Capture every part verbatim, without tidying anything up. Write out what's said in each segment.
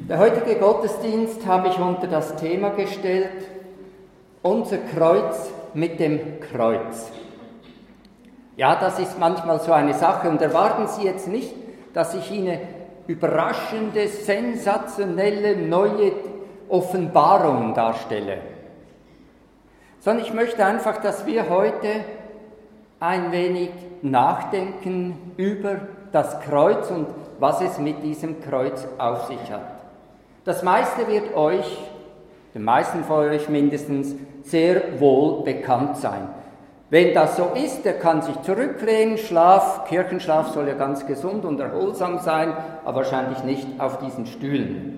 Der heutige Gottesdienst habe ich unter das Thema gestellt, unser Kreuz mit dem Kreuz. Ja, das ist manchmal so eine Sache und erwarten Sie jetzt nicht, dass ich Ihnen überraschende, sensationelle, neue Offenbarungen darstelle, sondern ich möchte einfach, dass wir heute ein wenig nachdenken über das Kreuz und was es mit diesem Kreuz auf sich hat. Das meiste wird euch, den meisten von euch mindestens, sehr wohl bekannt sein. Wenn das so ist, der kann sich zurücklehnen, Schlaf, Kirchenschlaf soll ja ganz gesund und erholsam sein, aber wahrscheinlich nicht auf diesen Stühlen.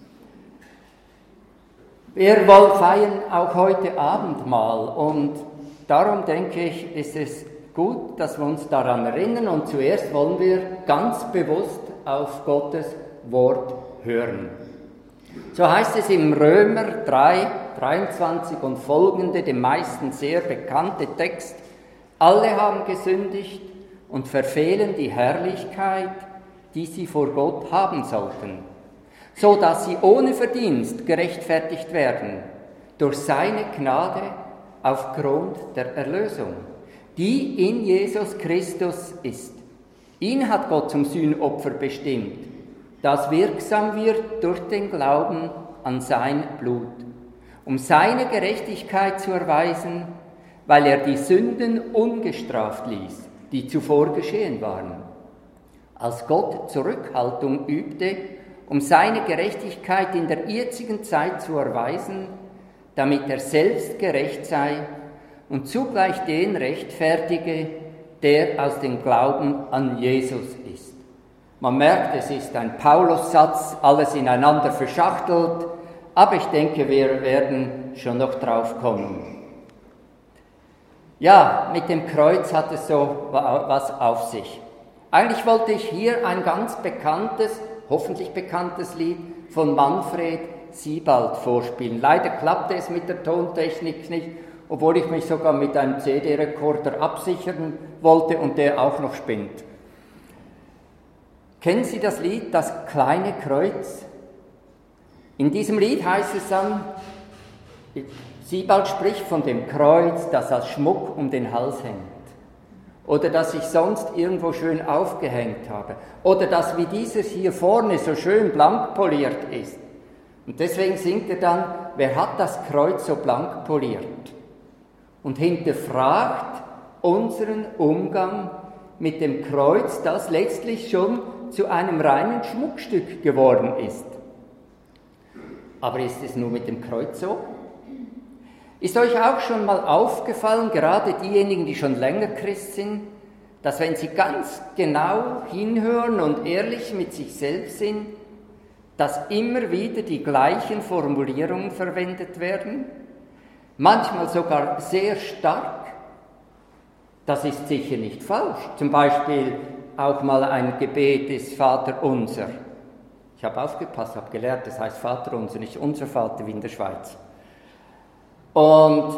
Wir wollen feiern auch heute Abendmahl und darum denke ich, ist es gut, dass wir uns daran erinnern und zuerst wollen wir ganz bewusst auf Gottes Wort hören. So heißt es im Römer drei, dreiundzwanzig und folgende, dem meisten sehr bekannte Text: Alle haben gesündigt und verfehlen die Herrlichkeit, die sie vor Gott haben sollten, so dass sie ohne Verdienst gerechtfertigt werden durch seine Gnade aufgrund der Erlösung, die in Jesus Christus ist. Ihn hat Gott zum Sühnopfer bestimmt, das wirksam wird durch den Glauben an sein Blut, um seine Gerechtigkeit zu erweisen, weil er die Sünden ungestraft ließ, die zuvor geschehen waren. Als Gott Zurückhaltung übte, um seine Gerechtigkeit in der jetzigen Zeit zu erweisen, damit er selbst gerecht sei und zugleich den rechtfertige, der aus dem Glauben an Jesus ist. Man merkt, es ist ein Paulus-Satz, alles ineinander verschachtelt, aber ich denke, wir werden schon noch drauf kommen. Ja, mit dem Kreuz hat es so was auf sich. Eigentlich wollte ich hier ein ganz bekanntes, hoffentlich bekanntes Lied von Manfred Siebald vorspielen. Leider klappte es mit der Tontechnik nicht, obwohl ich mich sogar mit einem C D-Rekorder absichern wollte und der auch noch spinnt. Kennen Sie das Lied, das kleine Kreuz? In diesem Lied heißt es dann, Siebald spricht von dem Kreuz, das als Schmuck um den Hals hängt. Oder das ich sonst irgendwo schön aufgehängt habe. Oder das wie dieses hier vorne so schön blank poliert ist. Und deswegen singt er dann, wer hat das Kreuz so blank poliert? Und hinterfragt unseren Umgang mit dem Kreuz, das letztlich schon zu einem reinen Schmuckstück geworden ist. Aber ist es nur mit dem Kreuz so? Ist euch auch schon mal aufgefallen, gerade diejenigen, die schon länger Christ sind, dass wenn sie ganz genau hinhören und ehrlich mit sich selbst sind, dass immer wieder die gleichen Formulierungen verwendet werden? Manchmal sogar sehr stark. Das ist sicher nicht falsch. Zum Beispiel auch mal ein Gebet ist Vater unser. Ich habe aufgepasst, habe gelernt, das heißt Vater unser, nicht unser Vater wie in der Schweiz. Und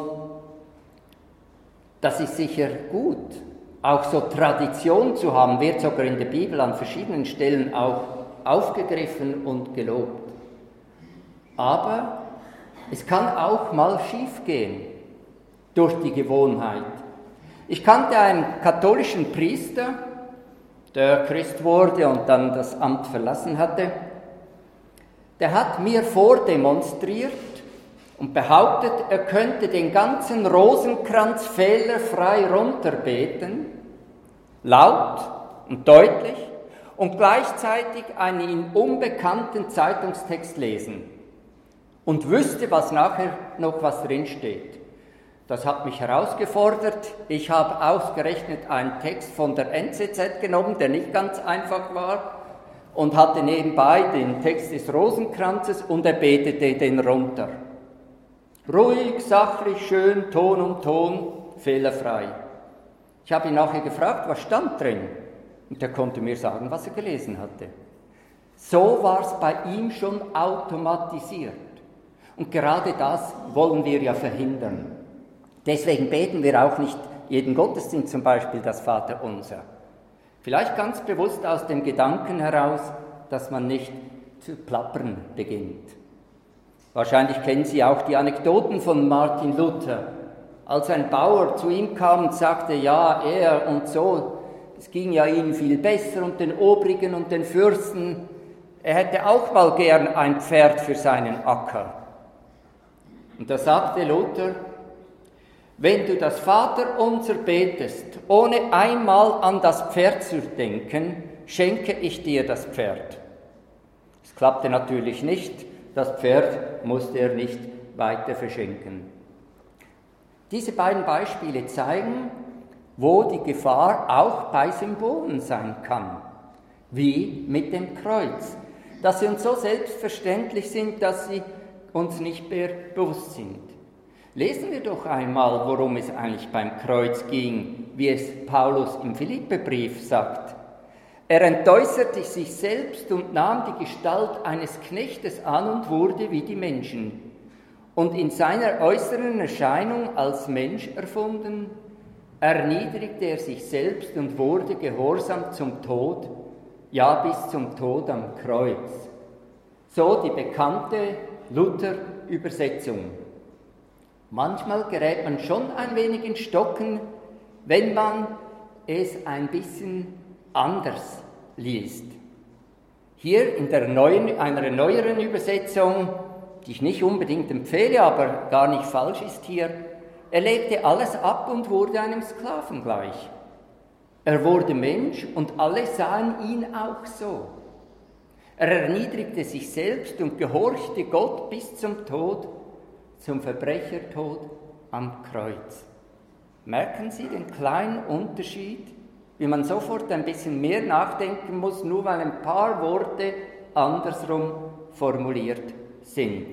das ist sicher gut. Auch so Tradition zu haben, wird sogar in der Bibel an verschiedenen Stellen auch aufgegriffen und gelobt. Aber es kann auch mal schief gehen durch die Gewohnheit. Ich kannte einen katholischen Priester, der Christ wurde und dann das Amt verlassen hatte. Der hat mir vordemonstriert und behauptet, er könnte den ganzen Rosenkranz fehlerfrei runterbeten, laut und deutlich, und gleichzeitig einen ihm unbekannten Zeitungstext lesen und wüsste, was nachher noch was drinsteht. Das hat mich herausgefordert. Ich habe ausgerechnet einen Text von der N Z Z genommen, der nicht ganz einfach war, und hatte nebenbei den Text des Rosenkranzes und er betete den runter. Ruhig, sachlich, schön, Ton um Ton, fehlerfrei. Ich habe ihn nachher gefragt, was stand drin? Und er konnte mir sagen, was er gelesen hatte. So war es bei ihm schon automatisiert. Und gerade das wollen wir ja verhindern. Deswegen beten wir auch nicht jeden Gottesdienst zum Beispiel das Vaterunser. Vielleicht ganz bewusst aus dem Gedanken heraus, dass man nicht zu plappern beginnt. Wahrscheinlich kennen Sie auch die Anekdoten von Martin Luther. Als ein Bauer zu ihm kam und sagte, ja, er und so, es ging ja ihnen viel besser und den Obrigen und den Fürsten, er hätte auch mal gern ein Pferd für seinen Acker. Und da sagte Luther, wenn du das Vaterunser betest, ohne einmal an das Pferd zu denken, schenke ich dir das Pferd. Es klappte natürlich nicht, das Pferd musste er nicht weiter verschenken. Diese beiden Beispiele zeigen, wo die Gefahr auch bei Symbolen sein kann, wie mit dem Kreuz, dass sie uns so selbstverständlich sind, dass sie uns nicht mehr bewusst sind. Lesen wir doch einmal, worum es eigentlich beim Kreuz ging, wie es Paulus im Philipperbrief sagt. Er entäußerte sich selbst und nahm die Gestalt eines Knechtes an und wurde wie die Menschen. Und in seiner äußeren Erscheinung als Mensch erfunden, erniedrigte er sich selbst und wurde gehorsam zum Tod, ja bis zum Tod am Kreuz. So die bekannte Luther-Übersetzung. Manchmal gerät man schon ein wenig in Stocken, wenn man es ein bisschen anders liest. Hier in der neuen, einer neueren Übersetzung, die ich nicht unbedingt empfehle, aber gar nicht falsch ist hier, er legte alles ab und wurde einem Sklaven gleich. Er wurde Mensch und alle sahen ihn auch so. Er erniedrigte sich selbst und gehorchte Gott bis zum Tod, zum Verbrechertod am Kreuz. Merken Sie den kleinen Unterschied, wie man sofort ein bisschen mehr nachdenken muss, nur weil ein paar Worte andersrum formuliert sind.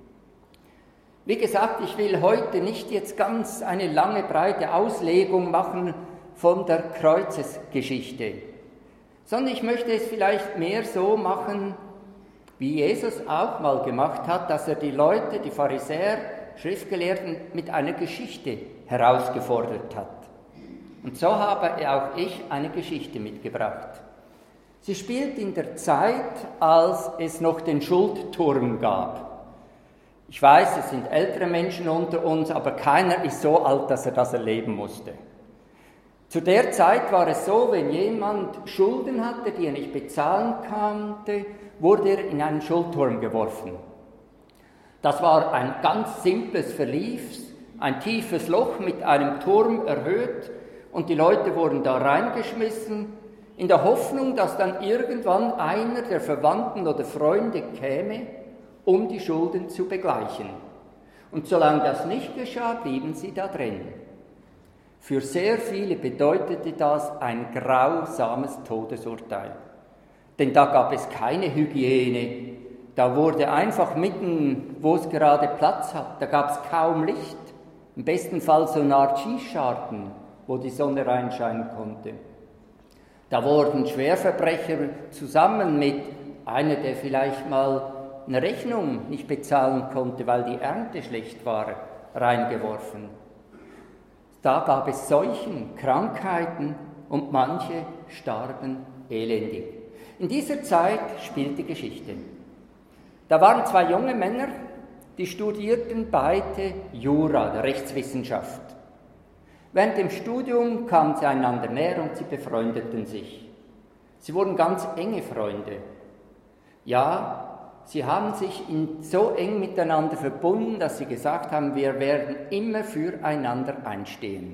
Wie gesagt, ich will heute nicht jetzt ganz eine lange, breite Auslegung machen von der Kreuzesgeschichte, sondern ich möchte es vielleicht mehr so machen, wie Jesus auch mal gemacht hat, dass er die Leute, die Pharisäer, Schriftgelehrten mit einer Geschichte herausgefordert hat. Und so habe auch ich eine Geschichte mitgebracht. Sie spielt in der Zeit, als es noch den Schuldturm gab. Ich weiß, es sind ältere Menschen unter uns, aber keiner ist so alt, dass er das erleben musste. Zu der Zeit war es so, wenn jemand Schulden hatte, die er nicht bezahlen konnte, wurde er in einen Schuldturm geworfen. Das war ein ganz simples Verlies, ein tiefes Loch mit einem Turm erhöht und die Leute wurden da reingeschmissen, in der Hoffnung, dass dann irgendwann einer der Verwandten oder Freunde käme, um die Schulden zu begleichen. Und solange das nicht geschah, blieben sie da drin. Für sehr viele bedeutete das ein grausames Todesurteil. Denn da gab es keine Hygiene, da wurde einfach mitten, wo es gerade Platz hat, da gab es kaum Licht, im besten Fall so eine Art Schießscharten, wo die Sonne reinscheinen konnte. Da wurden Schwerverbrecher zusammen mit einer, der vielleicht mal eine Rechnung nicht bezahlen konnte, weil die Ernte schlecht war, reingeworfen. Da gab es Seuchen, Krankheiten und manche starben elendig. In dieser Zeit spielt die Geschichte. Da waren zwei junge Männer, die studierten beide Jura, Rechtswissenschaft. Während dem Studium kamen sie einander näher und sie befreundeten sich. Sie wurden ganz enge Freunde. Ja, sie haben sich in so eng miteinander verbunden, dass sie gesagt haben, wir werden immer füreinander einstehen.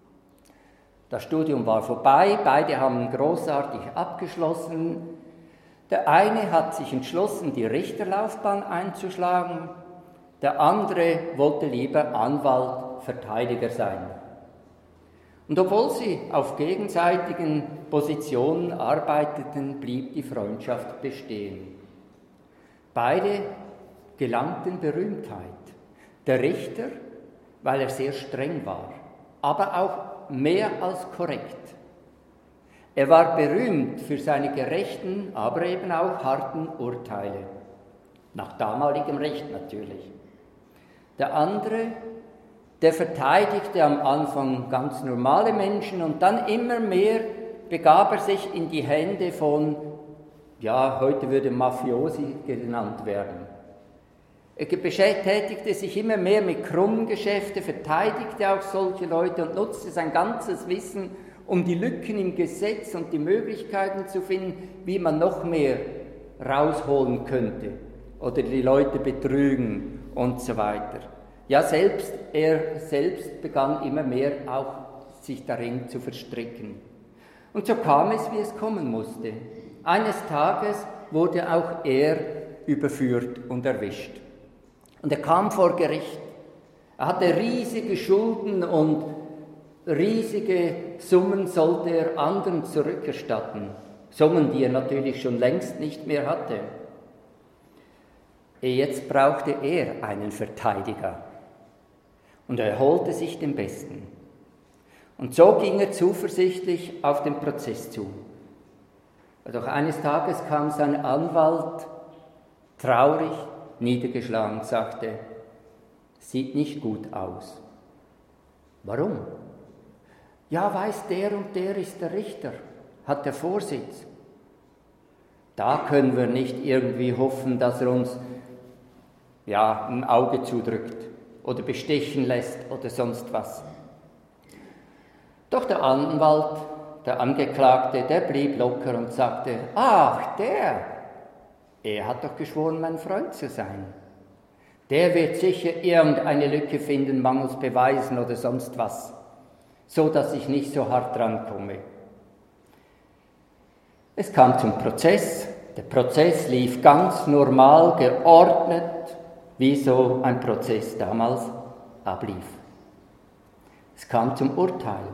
Das Studium war vorbei, beide haben großartig abgeschlossen. Der eine hat sich entschlossen, die Richterlaufbahn einzuschlagen, der andere wollte lieber Anwalt, Verteidiger sein. Und obwohl sie auf gegenseitigen Positionen arbeiteten, blieb die Freundschaft bestehen. Beide gelangten Berühmtheit. Der Richter, weil er sehr streng war, aber auch mehr als korrekt. Er war berühmt für seine gerechten, aber eben auch harten Urteile. Nach damaligem Recht natürlich. Der andere, der verteidigte am Anfang ganz normale Menschen und dann immer mehr begab er sich in die Hände von, ja, heute würde Mafiosi genannt werden. Er beschäftigte sich immer mehr mit Krummgeschäfte, verteidigte auch solche Leute und nutzte sein ganzes Wissen, um die Lücken im Gesetz und die Möglichkeiten zu finden, wie man noch mehr rausholen könnte oder die Leute betrügen und so weiter. Ja, selbst er selbst begann immer mehr auch sich darin zu verstricken. Und so kam es, wie es kommen musste. Eines Tages wurde auch er überführt und erwischt. Und er kam vor Gericht. Er hatte riesige Schulden und riesige Summen sollte er anderen zurückerstatten. Summen, die er natürlich schon längst nicht mehr hatte. Jetzt brauchte er einen Verteidiger. Und er holte sich den Besten. Und so ging er zuversichtlich auf den Prozess zu. Doch eines Tages kam sein Anwalt traurig, niedergeschlagen, sagte, sieht nicht gut aus. Warum? Ja, weiß, der und der ist der Richter, hat der Vorsitz. Da können wir nicht irgendwie hoffen, dass er uns ja, ein Auge zudrückt oder bestechen lässt oder sonst was. Doch der Anwalt, der Angeklagte, der blieb locker und sagte, ach, der, er hat doch geschworen, mein Freund zu sein. Der wird sicher irgendeine Lücke finden, mangels Beweisen oder sonst was, so dass ich nicht so hart drankomme. Es kam zum Prozess. Der Prozess lief ganz normal, geordnet, wie so ein Prozess damals ablief. Es kam zum Urteil.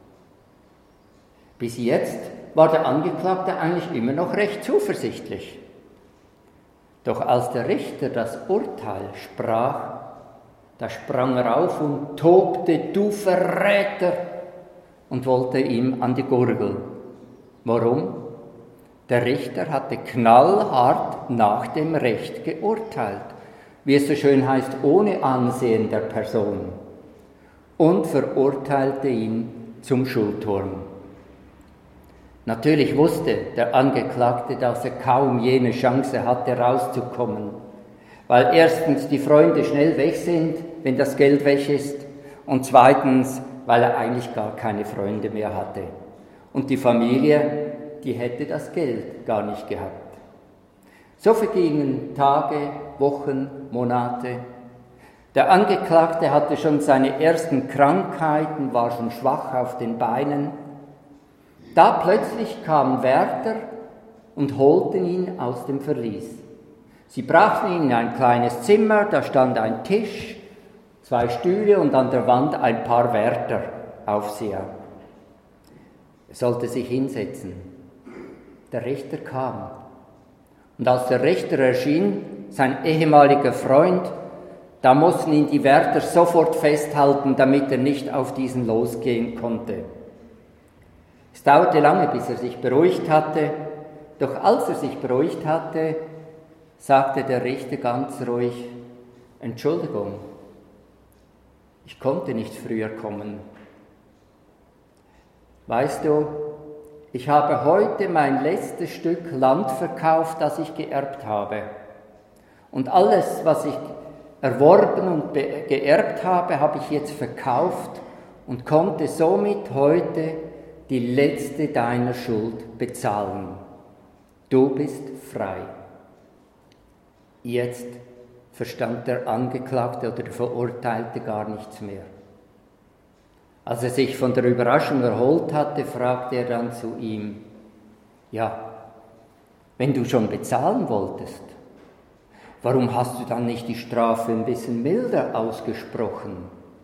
Bis jetzt war der Angeklagte eigentlich immer noch recht zuversichtlich. Doch als der Richter das Urteil sprach, da sprang er auf und tobte, du Verräter, und wollte ihm an die Gurgel. Warum? Der Richter hatte knallhart nach dem Recht geurteilt, wie es so schön heißt, ohne Ansehen der Person, und verurteilte ihn zum Schulturm. Natürlich wusste der Angeklagte, dass er kaum jene Chance hatte, rauszukommen, weil erstens die Freunde schnell weg sind, wenn das Geld weg ist, und zweitens, weil er eigentlich gar keine Freunde mehr hatte. Und die Familie, die hätte das Geld gar nicht gehabt. So vergingen Tage, Wochen, Monate. Der Angeklagte hatte schon seine ersten Krankheiten, war schon schwach auf den Beinen. Da plötzlich kamen Wärter und holten ihn aus dem Verlies. Sie brachten ihn in ein kleines Zimmer, da stand ein Tisch, zwei Stühle und an der Wand ein paar Wärter, Aufseher. Er sollte sich hinsetzen. Der Richter kam. Und als der Richter erschien, sein ehemaliger Freund, da mussten ihn die Wärter sofort festhalten, damit er nicht auf diesen losgehen konnte. Es dauerte lange, bis er sich beruhigt hatte, doch als er sich beruhigt hatte, sagte der Richter ganz ruhig, Entschuldigung, ich konnte nicht früher kommen. Weißt du, ich habe heute mein letztes Stück Land verkauft, das ich geerbt habe. Und alles, was ich erworben und be- geerbt habe, habe ich jetzt verkauft und konnte somit heute die letzte deiner Schuld bezahlen. Du bist frei. Jetzt verstand der Angeklagte oder der Verurteilte gar nichts mehr. Als er sich von der Überraschung erholt hatte, fragte er dann zu ihm, ja, wenn du schon bezahlen wolltest, warum hast du dann nicht die Strafe ein bisschen milder ausgesprochen?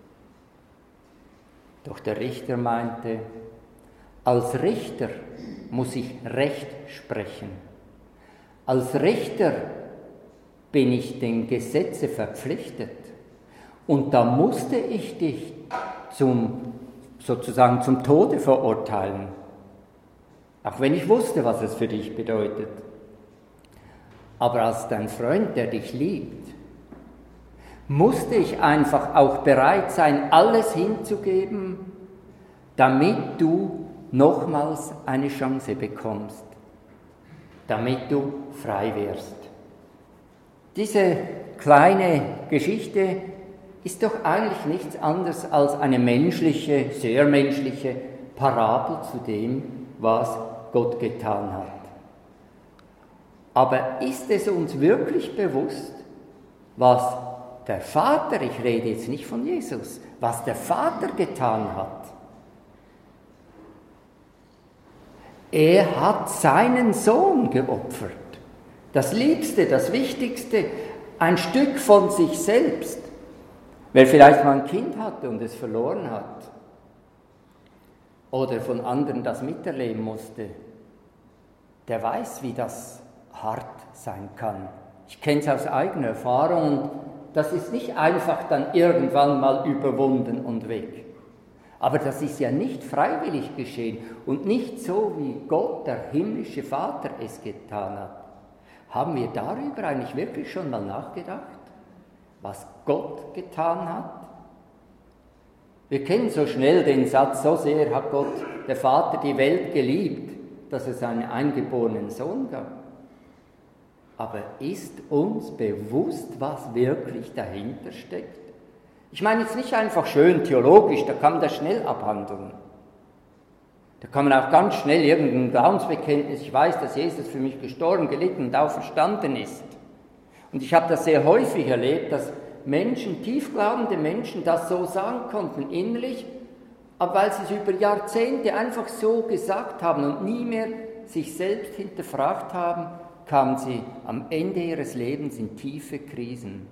Doch der Richter meinte, als Richter muss ich Recht sprechen. Als Richter bin ich dem Gesetze verpflichtet. Und da musste ich dich zum, sozusagen zum Tode verurteilen. Auch wenn ich wusste, was es für dich bedeutet. Aber als dein Freund, der dich liebt, musste ich einfach auch bereit sein, alles hinzugeben, damit du nochmals eine Chance bekommst. damit du frei wirst. Diese kleine Geschichte ist doch eigentlich nichts anderes als eine menschliche, sehr menschliche Parabel zu dem, was Gott getan hat. Aber ist es uns wirklich bewusst, was der Vater, ich rede jetzt nicht von Jesus, was der Vater getan hat? Er hat seinen Sohn geopfert. Das Liebste, das Wichtigste, ein Stück von sich selbst. Wer vielleicht mal ein Kind hatte und es verloren hat oder von anderen das miterleben musste, der weiß, wie das hart sein kann. Ich kenne es aus eigener Erfahrung und das ist nicht einfach dann irgendwann mal überwunden und weg. Aber das ist ja nicht freiwillig geschehen und nicht so, wie Gott, der himmlische Vater, es getan hat. Haben wir darüber eigentlich wirklich schon mal nachgedacht, was Gott getan hat? Wir kennen so schnell den Satz, so sehr hat Gott, der Vater, die Welt geliebt, dass es einen eingeborenen Sohn gab. Aber ist uns bewusst, was wirklich dahinter steckt? Ich meine jetzt nicht einfach schön theologisch, da kann man das schnell abhandeln. Da kann man auch ganz schnell irgendein Glaubensbekenntnis, ich weiß, dass Jesus für mich gestorben, gelitten und auferstanden ist. Und ich habe das sehr häufig erlebt, dass Menschen, tiefglaubende Menschen, das so sagen konnten innerlich, aber weil sie es über Jahrzehnte einfach so gesagt haben und nie mehr sich selbst hinterfragt haben, kamen sie am Ende ihres Lebens in tiefe Krisen.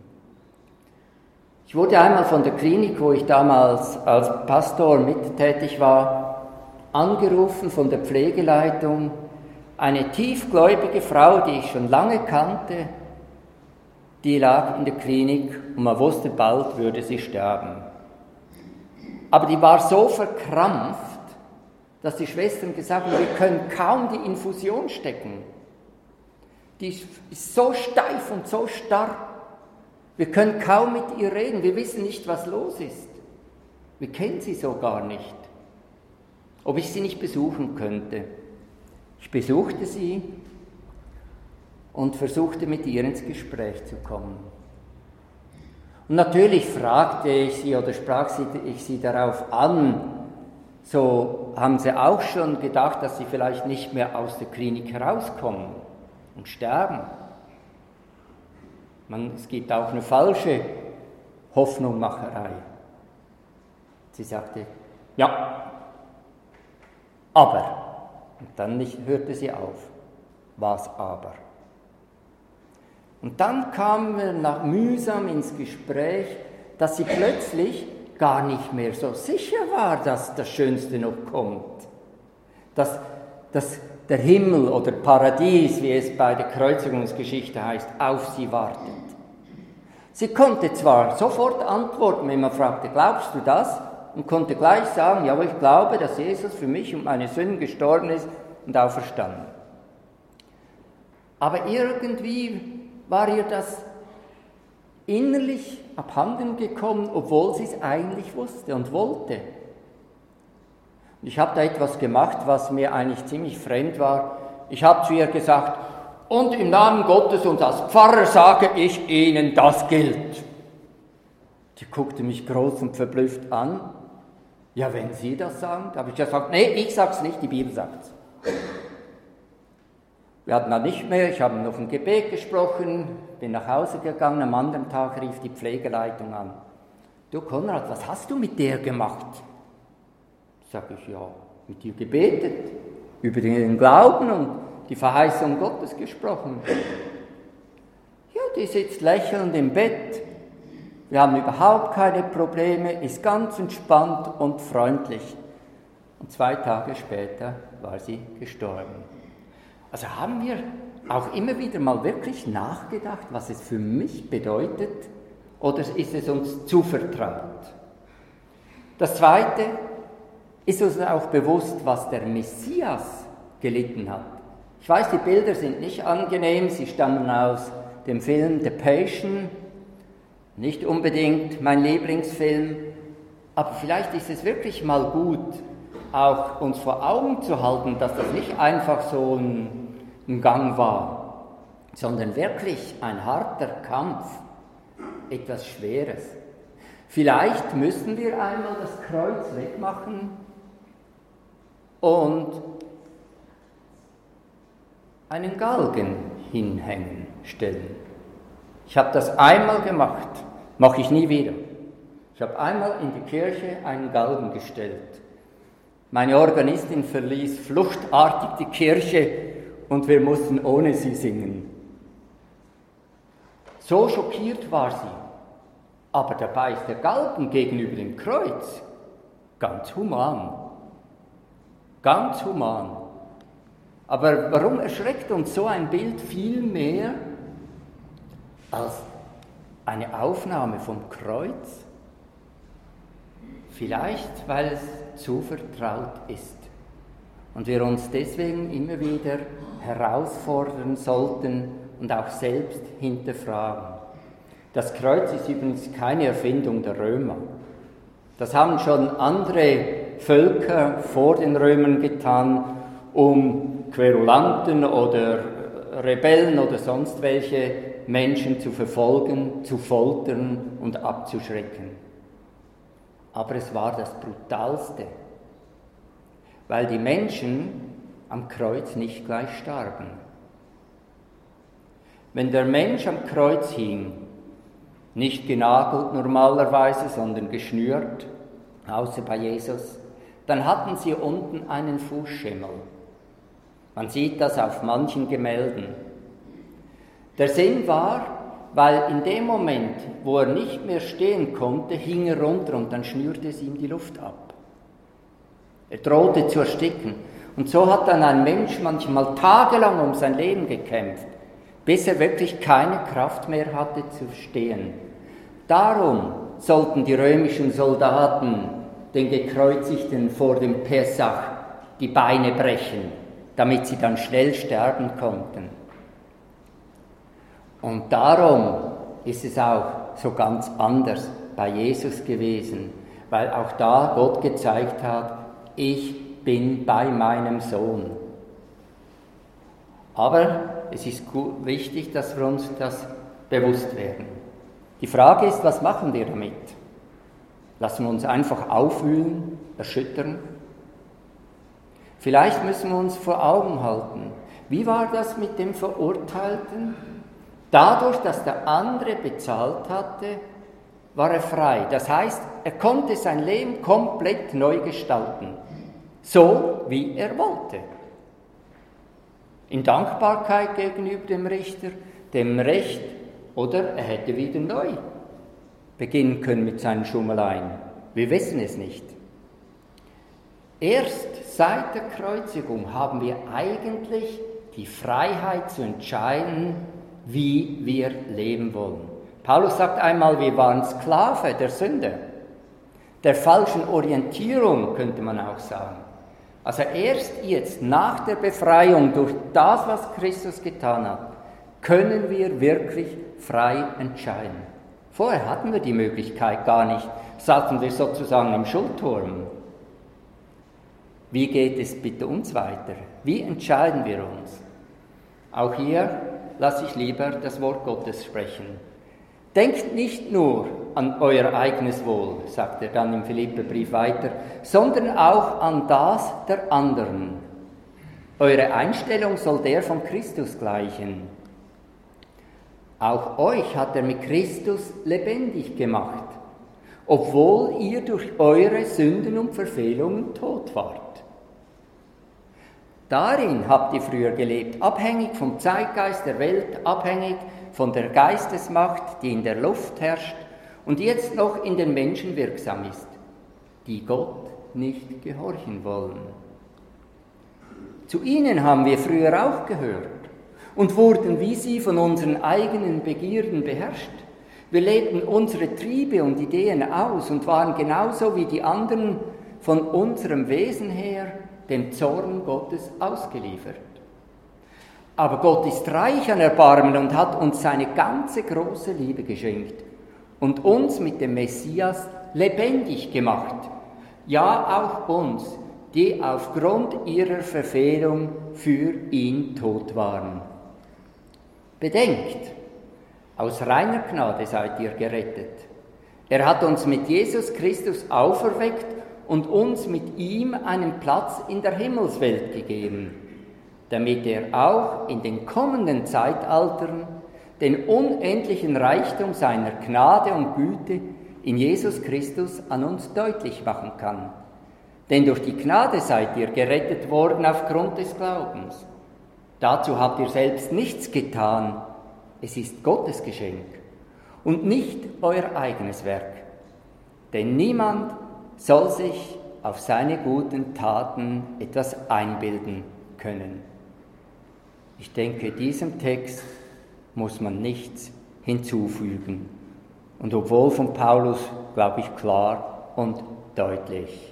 Ich wurde einmal von der Klinik, wo ich damals als Pastor mittätig war, angerufen von der Pflegeleitung, eine tiefgläubige Frau, die ich schon lange kannte, die lag in der Klinik und man wusste, bald würde sie sterben. Aber die war so verkrampft, dass die Schwestern gesagt haben, wir können kaum die Infusion stecken. Die ist so steif und so starr. Wir können kaum mit ihr reden, wir wissen nicht, was los ist. Wir kennen sie so gar nicht. Ob ich sie nicht besuchen könnte. Ich besuchte sie und versuchte mit ihr ins Gespräch zu kommen. Und natürlich fragte ich sie oder sprach ich sie darauf an, so haben sie auch schon gedacht, dass sie vielleicht nicht mehr aus der Klinik herauskommen und sterben. Man, es gibt auch eine falsche Hoffnungmacherei. Sie sagte, ja, aber. Und dann nicht, hörte sie auf. Was aber? Und dann kamen wir nach mühsam ins Gespräch, dass sie plötzlich gar nicht mehr so sicher war, dass das Schönste noch kommt. Dass, dass der Himmel oder Paradies, wie es bei der Kreuzigungsgeschichte heißt, auf sie wartet. Sie konnte zwar sofort antworten, wenn man fragte, glaubst du das? Und konnte gleich sagen, ja, aber ich glaube, dass Jesus für mich und meine Sünden gestorben ist und auferstanden. Aber irgendwie war ihr das innerlich abhanden gekommen, obwohl sie es eigentlich wusste und wollte. Und ich habe da etwas gemacht, was mir eigentlich ziemlich fremd war. Ich habe zu ihr gesagt, und im Namen Gottes und als Pfarrer sage ich Ihnen, das gilt. Sie guckte mich groß und verblüfft an. Ja, wenn Sie das sagen, habe ich gesagt, nee, ich sage es nicht, die Bibel sagt es. Wir hatten dann nicht mehr, ich habe noch ein Gebet gesprochen, bin nach Hause gegangen, am anderen Tag rief die Pflegeleitung an. Du Konrad, was hast du mit der gemacht? Sag ich, ja, mit ihr gebetet, über den Glauben und die Verheißung Gottes gesprochen. Ja, die sitzt lächelnd im Bett. Wir haben überhaupt keine Probleme, ist ganz entspannt und freundlich. Und zwei Tage später war sie gestorben. Also haben wir auch immer wieder mal wirklich nachgedacht, was es für mich bedeutet, oder ist es uns zuvertraut? Das Zweite, ist uns auch bewusst, was der Messias gelitten hat. Ich weiß, die Bilder sind nicht angenehm, sie stammen aus dem Film The Passion, nicht unbedingt mein Lieblingsfilm, aber vielleicht ist es wirklich mal gut, auch uns vor Augen zu halten, dass das nicht einfach so ein im Gang war, sondern wirklich ein harter Kampf, etwas Schweres. Vielleicht müssen wir einmal das Kreuz wegmachen und einen Galgen hinhängen, stellen. Ich habe das einmal gemacht, mache ich nie wieder. Ich habe einmal in die Kirche einen Galgen gestellt. Meine Organistin verließ fluchtartig die Kirche und wir mussten ohne sie singen. So schockiert war sie. Aber dabei ist der Galgen gegenüber dem Kreuz ganz human. Ganz human. Aber warum erschreckt uns so ein Bild viel mehr als eine Aufnahme vom Kreuz? Vielleicht, weil es zu vertraut ist und wir uns deswegen immer wieder herausfordern sollten und auch selbst hinterfragen. Das Kreuz ist übrigens keine Erfindung der Römer. Das haben schon andere Völker vor den Römern getan, um Querulanten oder Rebellen oder sonst welche Menschen zu verfolgen, zu foltern und abzuschrecken. Aber es war das Brutalste, weil die Menschen am Kreuz nicht gleich starben. Wenn der Mensch am Kreuz hing, nicht genagelt normalerweise, sondern geschnürt, außer bei Jesus, dann hatten sie unten einen Fußschimmel. Man sieht das auf manchen Gemälden. Der Sinn war, weil in dem Moment, wo er nicht mehr stehen konnte, hing er runter und dann schnürte es ihm die Luft ab. Er drohte zu ersticken. Und so hat dann ein Mensch manchmal tagelang um sein Leben gekämpft, bis er wirklich keine Kraft mehr hatte zu stehen. Darum sollten die römischen Soldaten den Gekreuzigten vor dem Pessach die Beine brechen, damit sie dann schnell sterben konnten. Und darum ist es auch so ganz anders bei Jesus gewesen, weil auch da Gott gezeigt hat, ich bin bei meinem Sohn. Aber es ist gut, wichtig, dass wir uns das bewusst werden. Die Frage ist, was machen wir damit? Lassen wir uns einfach aufwühlen, erschüttern? Vielleicht müssen wir uns vor Augen halten, wie war das mit dem Verurteilten? Dadurch, dass der andere bezahlt hatte, war er frei. Das heißt, er konnte sein Leben komplett neu gestalten, so wie er wollte. In Dankbarkeit gegenüber dem Richter, dem Recht, oder er hätte wieder neu beginnen können mit seinen Schummeleien. Wir wissen es nicht. Erst seit der Kreuzigung haben wir eigentlich die Freiheit zu entscheiden, wie wir leben wollen. Paulus sagt einmal, wir waren Sklave der Sünde, der falschen Orientierung, könnte man auch sagen. Also erst jetzt, nach der Befreiung durch das, was Christus getan hat, können wir wirklich frei entscheiden. Vorher hatten wir die Möglichkeit gar nicht, saßen wir sozusagen im Schulturm. Wie geht es bitte uns weiter? Wie entscheiden wir uns? Auch hier lasse ich lieber das Wort Gottes sprechen. Denkt nicht nur an euer eigenes Wohl, sagt er dann im Philipperbrief weiter, sondern auch an das der anderen. Eure Einstellung soll der von Christus gleichen. Auch euch hat er mit Christus lebendig gemacht, obwohl ihr durch eure Sünden und Verfehlungen tot wart. Darin habt ihr früher gelebt, abhängig vom Zeitgeist der Welt, abhängig von der Geistesmacht, die in der Luft herrscht und jetzt noch in den Menschen wirksam ist, die Gott nicht gehorchen wollen. Zu ihnen haben wir früher auch gehört und wurden wie sie von unseren eigenen Begierden beherrscht. Wir lebten unsere Triebe und Ideen aus und waren genauso wie die anderen von unserem Wesen her dem Zorn Gottes ausgeliefert. Aber Gott ist reich an Erbarmen und hat uns seine ganze große Liebe geschenkt und uns mit dem Messias lebendig gemacht. Ja, auch uns, die aufgrund ihrer Verfehlung für ihn tot waren. Bedenkt, aus reiner Gnade seid ihr gerettet. Er hat uns mit Jesus Christus auferweckt und uns mit ihm einen Platz in der Himmelswelt gegeben, damit er auch in den kommenden Zeitaltern den unendlichen Reichtum seiner Gnade und Güte in Jesus Christus an uns deutlich machen kann. Denn durch die Gnade seid ihr gerettet worden aufgrund des Glaubens. Dazu habt ihr selbst nichts getan, es ist Gottes Geschenk und nicht euer eigenes Werk. Denn niemand soll sich auf seine guten Taten etwas einbilden können. Ich denke, diesem Text muss man nichts hinzufügen. Und obwohl von Paulus, glaube ich, klar und deutlich.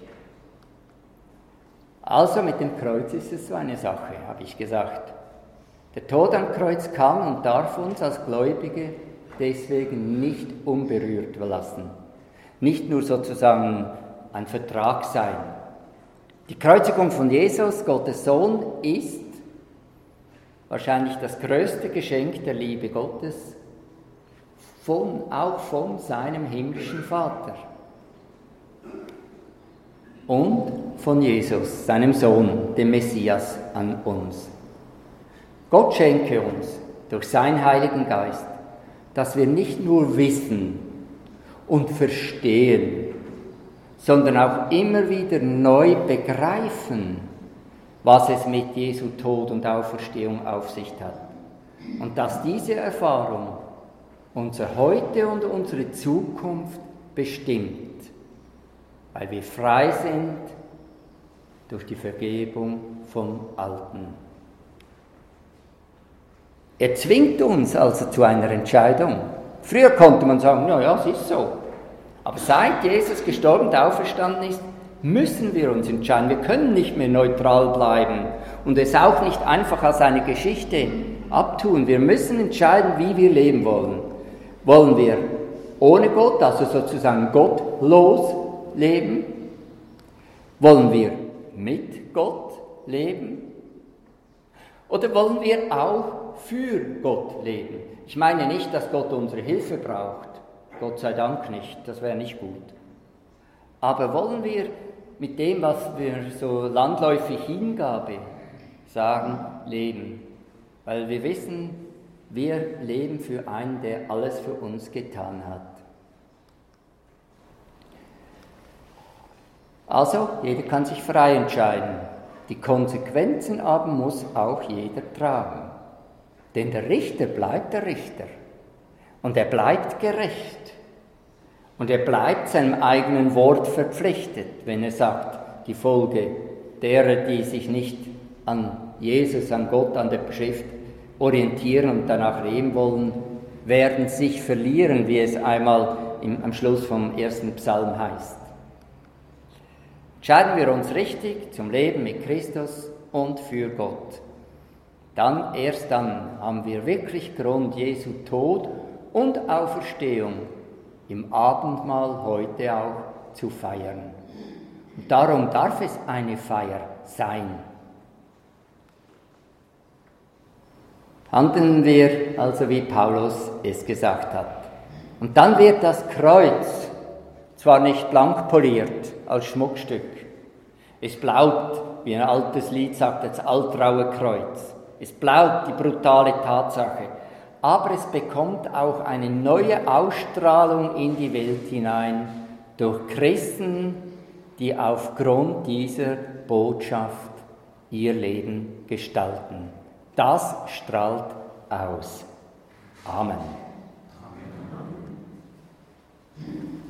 Also mit dem Kreuz ist es so eine Sache, habe ich gesagt. Der Tod am Kreuz kann und darf uns als Gläubige deswegen nicht unberührt lassen. Nicht nur sozusagen ein Vertrag sein. Die Kreuzigung von Jesus, Gottes Sohn, ist wahrscheinlich das größte Geschenk der Liebe Gottes, von, auch von seinem himmlischen Vater. Und von Jesus, seinem Sohn, dem Messias, an uns. Gott schenke uns durch seinen Heiligen Geist, dass wir nicht nur wissen und verstehen, sondern auch immer wieder neu begreifen, was es mit Jesu Tod und Auferstehung auf sich hat. Und dass diese Erfahrung unser Heute und unsere Zukunft bestimmt, weil wir frei sind durch die Vergebung vom Alten. Er zwingt uns also zu einer Entscheidung. Früher konnte man sagen, ja, ja, es ist so. Aber seit Jesus gestorben und auferstanden ist, müssen wir uns entscheiden. Wir können nicht mehr neutral bleiben und es auch nicht einfach als eine Geschichte abtun. Wir müssen entscheiden, wie wir leben wollen. Wollen wir ohne Gott, also sozusagen gottlos leben? Wollen wir mit Gott leben? Oder wollen wir auch für Gott leben? Ich meine nicht, dass Gott unsere Hilfe braucht. Gott sei Dank nicht, das wäre nicht gut. Aber wollen wir mit dem, was wir so landläufig Hingabe sagen, leben? Weil wir wissen, wir leben für einen, der alles für uns getan hat. Also, jeder kann sich frei entscheiden. Die Konsequenzen aber muss auch jeder tragen. Denn der Richter bleibt der Richter. Und er bleibt gerecht. Und er bleibt seinem eigenen Wort verpflichtet, wenn er sagt, die Folge derer, die sich nicht an Jesus, an Gott, an der Schrift orientieren und danach leben wollen, werden sich verlieren, wie es einmal im, am Schluss vom ersten Psalm heißt. Entscheiden wir uns richtig zum Leben mit Christus und für Gott. Dann, erst dann, haben wir wirklich Grund, Jesu Tod und Auferstehung im Abendmahl heute auch zu feiern. Und darum darf es eine Feier sein. Handeln wir also, wie Paulus es gesagt hat. Und dann wird das Kreuz zwar nicht blank poliert als Schmuckstück, es bleibt, wie ein altes Lied sagt, das altgraue Kreuz. Es bleibt die brutale Tatsache, aber es bekommt auch eine neue Ausstrahlung in die Welt hinein durch Christen, die aufgrund dieser Botschaft ihr Leben gestalten. Das strahlt aus. Amen.